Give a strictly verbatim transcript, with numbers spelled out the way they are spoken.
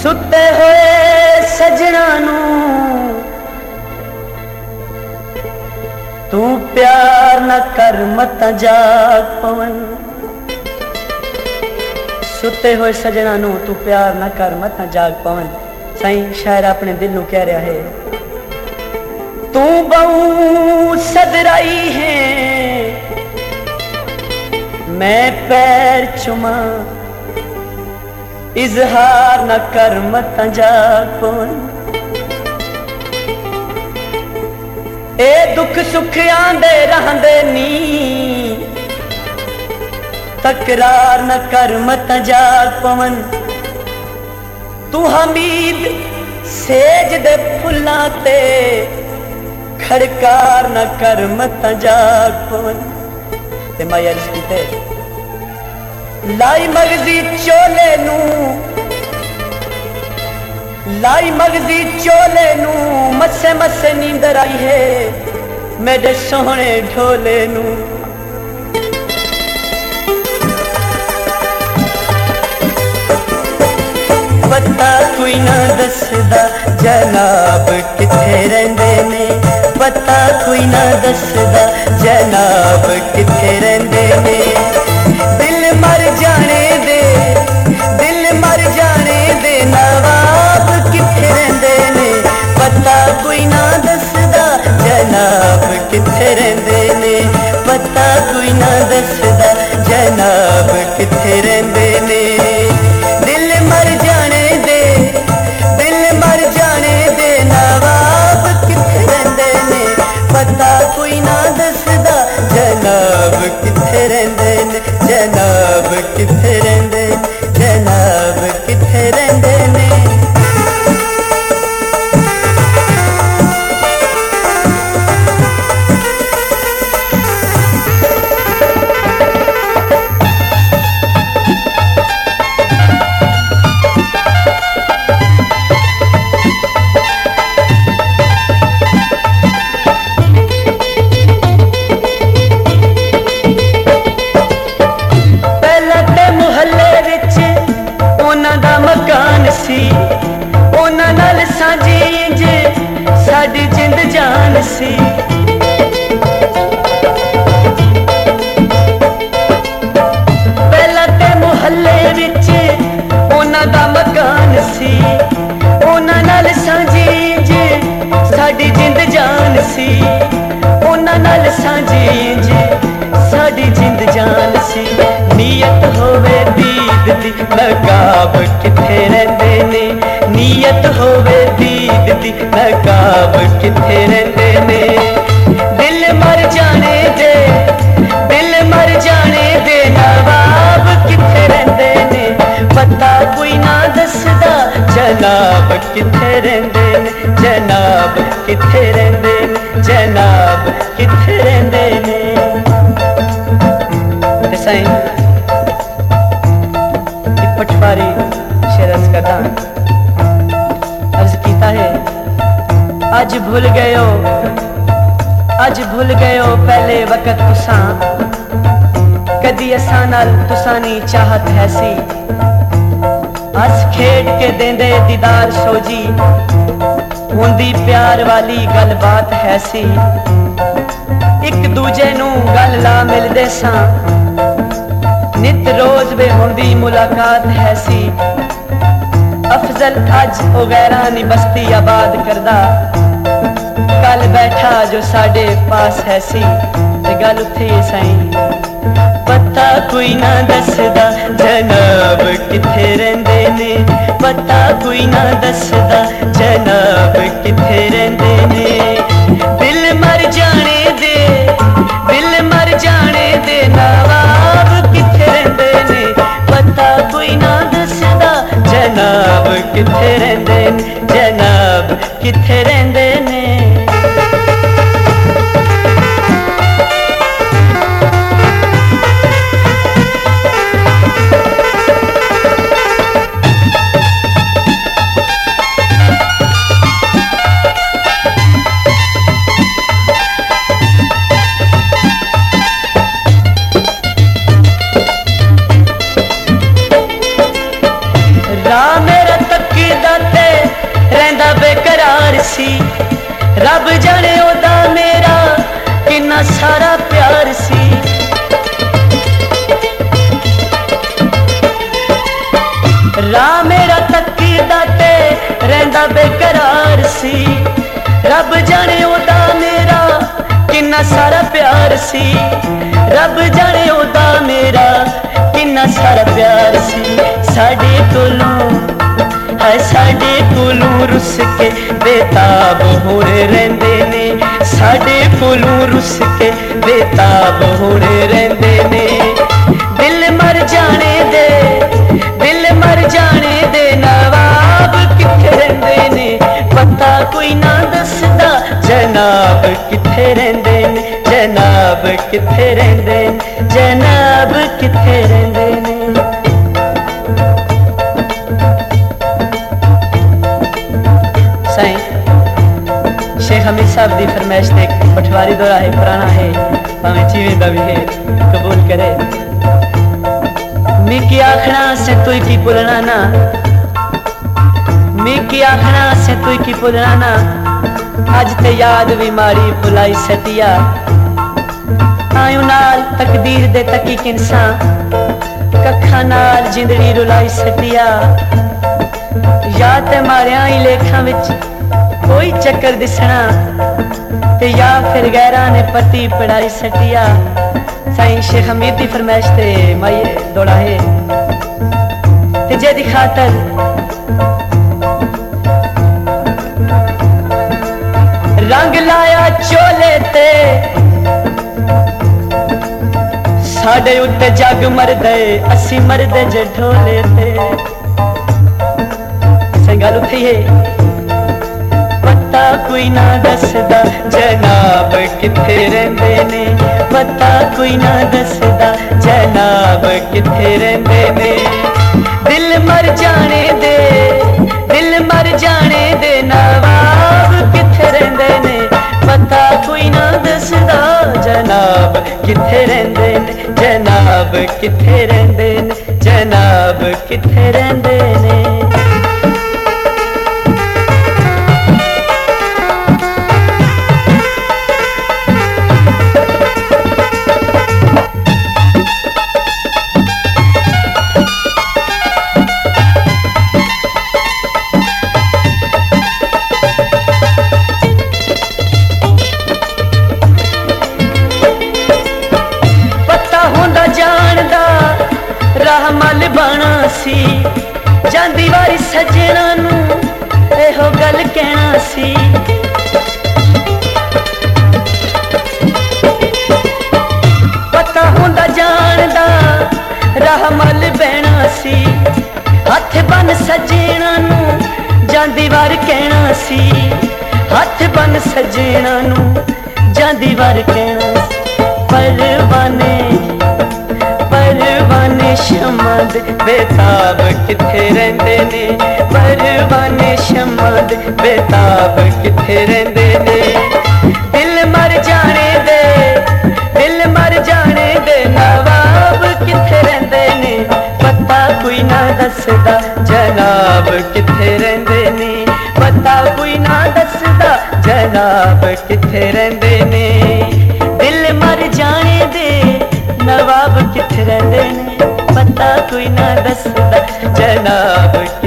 सुते होए सजना नू तू प्यार न कर मत जाग पवन। सुते होए सजना नू तू प्यार न कर मत जाग पवन। साईं शायर अपने दिल नू कह रहा है, तू बहु सदराई है मैं पैर चुमा, इजहार न कर मत जाग पवन। ए दुख सुख आंदे रहंदे नी, तकरार न कर मत जाग पवन। तू हमीद सेज दे फुल्लां ते खड़कार न कर मत जाग पवन। ते मैं अर्ज कीते, लाई मगजी चोले नू लाई मगजी चोले नू मसे मसे नींदर आई है मेरे सोहने ढोले नू। पता कोई ना दसदा जनाब किथे रहिंदे ने, पता कोई ना दसदा जनाब किथे रहिंदे ने। दिल मर जाने दे दिल मर जाने दे नवाब किथे रहिंदे ने, पता कोई ना दसदा जनाब किथे रहिंदे ने, पता कोई ना दसदा जनाब किथे रहिंदे ने। दिल मर जाने दे दिल मर जाने दे नवाब किथे रहिंदे ने, पता कोई ना दसदा जनाब किथे रहिंदे ने, जनाब किथे रहिंदे जनाब किथे रहिंदे ने। उन्हां नाल सांझी इंज साडी जिंद जान सी। पहला ते मुहल्ले विच उन्हां दा मकान सी, उन्हां नाल सांझी इंज साडी जिंद जान सी, उन्हां नाल सांझी इंज साडी जिंद जान सी। नीयत होवे दीद दी नकाब किथे रहिंदे ने, नीयत होवे दीद दी नकाब किथे रहिंदे ने। दिल मर जाने दे दिल मर जाने दे नवाब किथे रहिंदे ने, पता कोई ना दसदा जनाब किथे रहिंदे ने, जनाब किथे रहिंदे ने, जनाब किथे रहिंदे ने। साईं पटवारी शेरस का दान अर्ज कीता है, अज भूल गयो अज भूल गयो पहले वक्त तुसां, कदी असां नाल तुसां नी चाहत है सी। हस खेड के देंदे दीदार सोजी, हुंदी प्यार वाली गल बात है सी। एक दूजे नू गल ला मिलदे सां, नित रोज वे हुंदी मुलाकात है सी। अफजल अज ओ गैरां नी बस्ती आबाद करदा, कल बैठा जो साडे पास है सी। ते गल उत्थे ही साईं, पता कोई ना दसदा जनाब किथे रहिंदे ने, पता कोई ना दसदा जनाब किथे रहिंदे ने। दिल मर जाने दे दिल मर जाने दे नवाब किथे रहिंदे ने, पता कोई ना दसदा जनाब किथे रहिंदे ने, जनाब किथे रहिंदे ने। दिया बेकरार सी। रब जाने ओदा मेरा किन्ना सारा प्यार सी। रब जाने ओदा मेरा किन्ना सारा प्यार सी। साडे कोलों है साडे कोलों रुस के बेताब होरे रहंदे ने। साडे कोलों रुस के बेताब होरे रहंदे ने। दिल मर जाने दे दिल मर जाने दे नवाब किथे रहंदे ने। पता कोई ना दसदा जनाब किथे रहंदे ने। जनाब किथे रहंदे ने। जनाब किथे रहंदे ने। साईं शेख हमीद साहब दी फरमाइश ते पटवारी दौरा है, पुराना है, भावें जीवे दा भी है, कबूल करे। मी की आखना से तुई की पुलना ना। मी की आखना से तुई की पुलना ना। अज ते याद भी मारी भुलाई सटिया। आयु नाल तकदीर दे तकी किनसा कखा नाल जिंदड़ी रुलाई सटिया। या ते मारिया ही लेखा विच कोई चक्कर दिसना ते या फिर गैरा ने पति पढ़ाई सटिया। साईं शेख हमीद दी फरमाइश ते माई दौड़ा है ते जे दी खातर रंग लाया चोले ते साडे उत्ते जग मरदे असी मरदे जे ढोले ते। गल उठी है पता कोई ना दसदा जनाब किथे रहंदे ने। पता कोई ना दसदा जनाब किथे रहंदे ने। दिल मर जाने दे दिल मर जाने दे नवाब किथे रहंदे ने। पता कोई ना दसदा जनाब किथे रहंदे ने। जनाब किथे रहंदे ने। जनाब किथे रहंदे ने। मल बाना सी जांदी वारी सजना नू एहो गल कहना सी। पता होंदा जानदा राह मल बहना सी। हथ बन सजना नू जांदी वार कहना सी। हथ बन सजना नू जांदी वार कहना सी। परवाने परवाने शमा दे बेताब किथे रहंदे ने। परवाने शमा दे बेताब किथे रहंदे ने। दिल मर जाने दे दिल मर जाने दे नवाब किथे रहंदे ने। पता कोई ना दसदा जनाब किथे रहंदे ने। पता कोई ना दसदा जनाब किथे रहंदे ने। दिल मर जाने दे नवाब किथे रहंदे ने। पता कोई ना दसदा जनाब